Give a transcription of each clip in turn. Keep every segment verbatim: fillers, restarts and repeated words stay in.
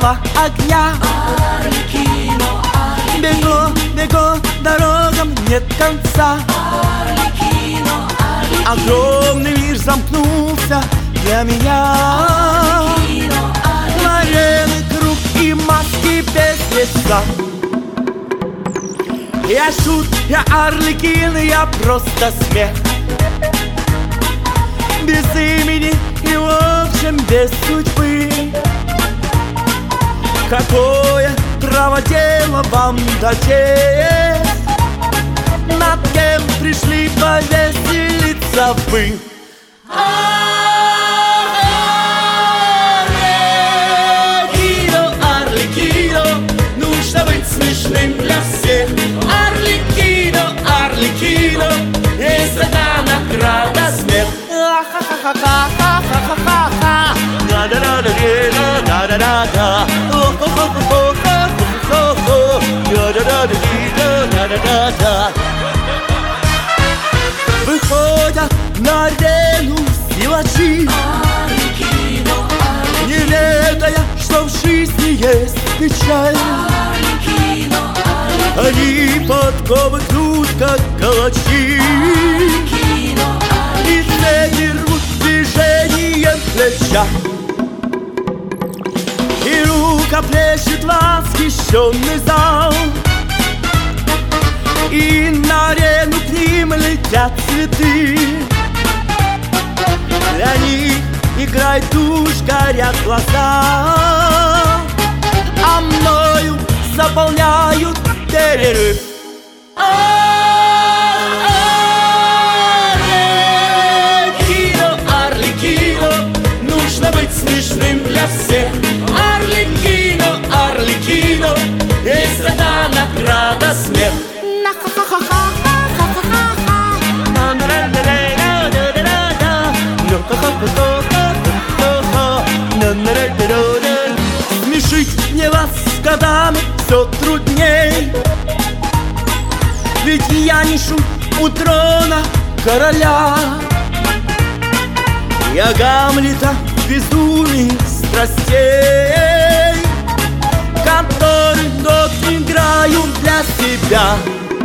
красного огня. Арлекино, Арлекино, Бегло, бегло, дорогам нет конца. Арлекино, Арлекино, Огромный мир замкнулся для меня. Арлекино, Арлекино, Арены, круг и маски без лица. Я шут, я Арлекин, я просто смех. Без имени и, в общем, без судьбы. Какое право дело вам до честь? Над кем пришли повеселиться вы? Арлекино, Арлекино, нужно быть смешным для всех. Арлекино, Арлекино, есть одна награда — смех. Ха-ха-ха-ха-ха-ха-ха-ха. Да-да-да-да-да-да-да-да. О-хо-хо-хо-хо-хо-хо-хо. Да-да-да-да-да-да-да-да. Выходят на арену силачи, Арлекино, не ведая, что в жизни есть печаль. Арлекино, Они подковы гнут, как калачи, Арлекино, и цепи рвут движением плеча. И рукоплещет восхищенный зал, и на арену к ним летят цветы. Для них играет душ, горят глаза, а мною заполняют перерыв. Арлекино, Арлекино, нужно быть смешным для всех. Арлекино, Арлекино, есть одна награда — смех. Смешить мне вас с годами все трудней, ведь я не шут у трона короля. Я Гамлета в безумии страстей, который нот играю для себя.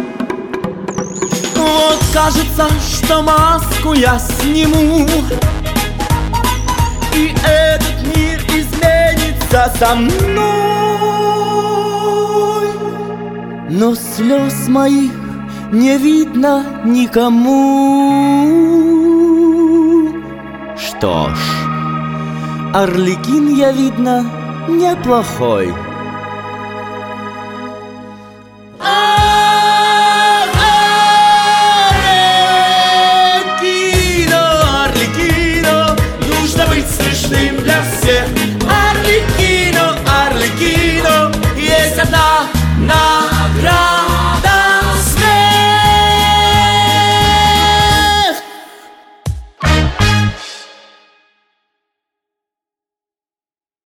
Вот кажется, что маску я сниму, и этот мир изменится со мной. Но слез моих не видно никому. Что ж, Арлекин я, видно, неплохой.